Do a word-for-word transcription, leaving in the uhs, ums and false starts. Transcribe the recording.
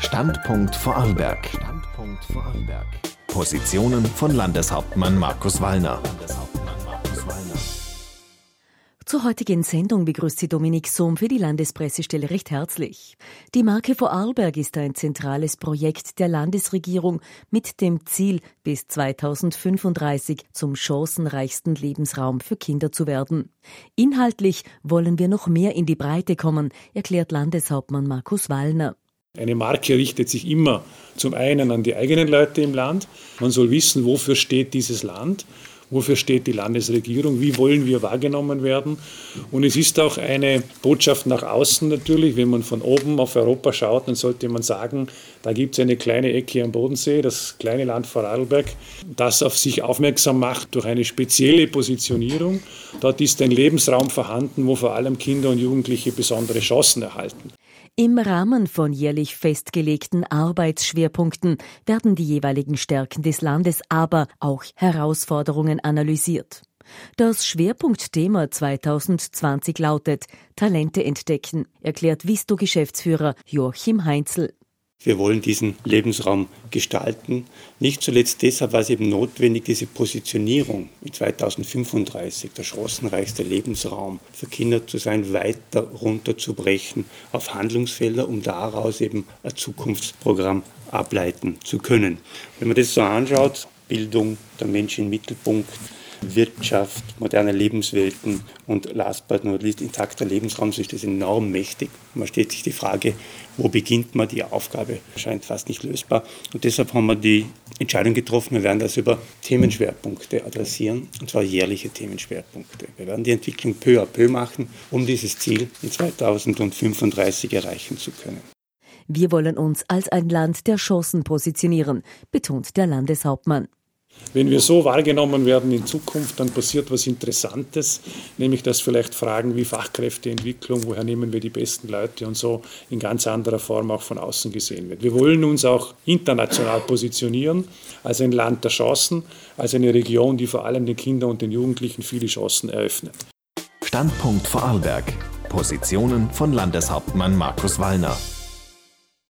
Standpunkt Vorarlberg. Standpunkt Vorarlberg. Positionen von Landeshauptmann Markus Wallner. Zur heutigen Sendung begrüßt sie Dominik Sohm für die Landespressestelle recht herzlich. Die Marke Vorarlberg ist ein zentrales Projekt der Landesregierung mit dem Ziel, bis zweitausendfünfunddreißig zum chancenreichsten Lebensraum für Kinder zu werden. Inhaltlich wollen wir noch mehr in die Breite kommen, erklärt Landeshauptmann Markus Wallner. Eine Marke richtet sich immer zum einen an die eigenen Leute im Land. Man soll wissen, wofür steht dieses Land, wofür steht die Landesregierung, wie wollen wir wahrgenommen werden. Und es ist auch eine Botschaft nach außen natürlich. Wenn man von oben auf Europa schaut, dann sollte man sagen, da gibt es eine kleine Ecke am Bodensee, das kleine Land Vorarlberg, das auf sich aufmerksam macht durch eine spezielle Positionierung. Dort ist ein Lebensraum vorhanden, wo vor allem Kinder und Jugendliche besondere Chancen erhalten. Im Rahmen von jährlich festgelegten Arbeitsschwerpunkten werden die jeweiligen Stärken des Landes, aber auch Herausforderungen analysiert. Das Schwerpunktthema zweitausendzwanzig lautet Talente entdecken, erklärt Visto-Geschäftsführer Joachim Heinzel. Wir wollen diesen Lebensraum gestalten, nicht zuletzt deshalb, weil es eben notwendig diese Positionierung in zweitausendfünfunddreißig, der chancenreichste Lebensraum für Kinder zu sein, weiter runterzubrechen auf Handlungsfelder, um daraus eben ein Zukunftsprogramm ableiten zu können. Wenn man das so anschaut, Bildung, der Mensch im Mittelpunkt, Wirtschaft, moderne Lebenswelten und last but not least intakter Lebensraum, so ist das enorm mächtig. Man stellt sich die Frage, wo beginnt man? Die Aufgabe scheint fast nicht lösbar. Und deshalb haben wir die Entscheidung getroffen, wir werden das über Themenschwerpunkte adressieren, und zwar jährliche Themenschwerpunkte. Wir werden die Entwicklung peu à peu machen, um dieses Ziel in zweitausendfünfunddreißig erreichen zu können. Wir wollen uns als ein Land der Chancen positionieren, betont der Landeshauptmann. Wenn wir so wahrgenommen werden in Zukunft, dann passiert was Interessantes, nämlich dass vielleicht Fragen wie Fachkräfteentwicklung, woher nehmen wir die besten Leute und so in ganz anderer Form auch von außen gesehen wird. Wir wollen uns auch international positionieren als ein Land der Chancen, als eine Region, die vor allem den Kindern und den Jugendlichen viele Chancen eröffnet. Standpunkt Vorarlberg. Positionen von Landeshauptmann Markus Wallner.